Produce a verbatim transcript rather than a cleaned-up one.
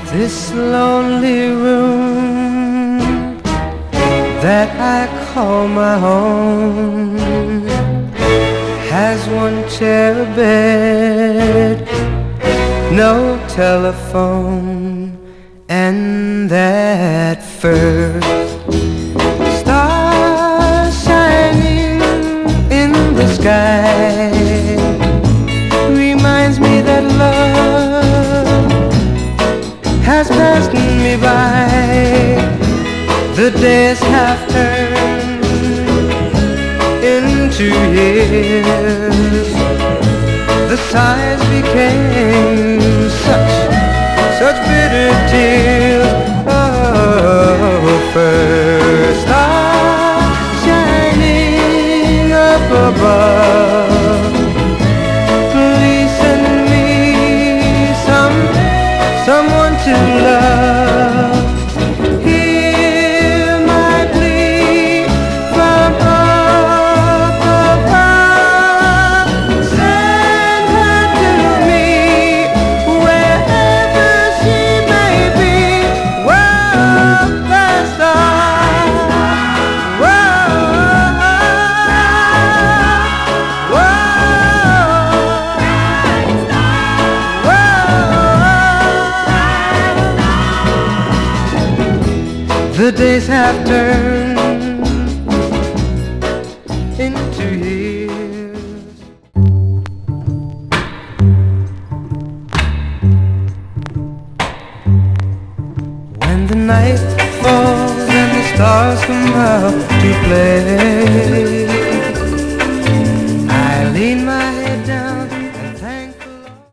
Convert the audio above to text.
This lonely room that I call my home has one chair, a bed, no telephone, and that first star shining in the sky reminds me that love has passed me by. The days have turned into years. The sighs became such, such bitter tears. Oh, first star shining up above, please send me some, someone to love. Hear my plea from up above. Send her to me wherever she may be. Whoa, first star. Whoa, the days have turned into years. When the night falls and the stars come out to play,